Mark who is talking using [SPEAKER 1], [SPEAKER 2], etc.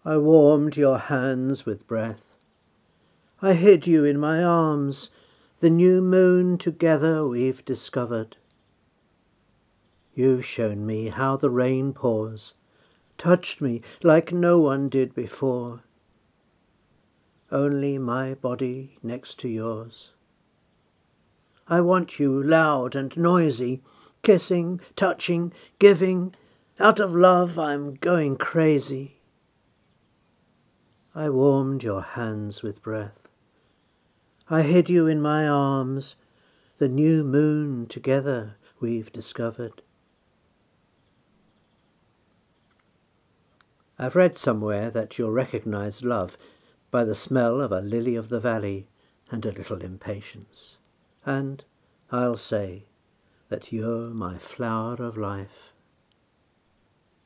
[SPEAKER 1] I warmed your hands with breath. I hid you in my arms. The new moon together we've discovered. You've shown me how the rain pours, touched me like no one did before. Only my body next to yours. I want you loud and noisy, kissing, touching, giving. Out of love I'm going crazy. I warmed your hands with breath. I hid you in my arms. The new moon together we've discovered. I've read somewhere that you'll recognize love by the smell of a lily of the valley and a little impatience. And I'll say that you're my flower of life.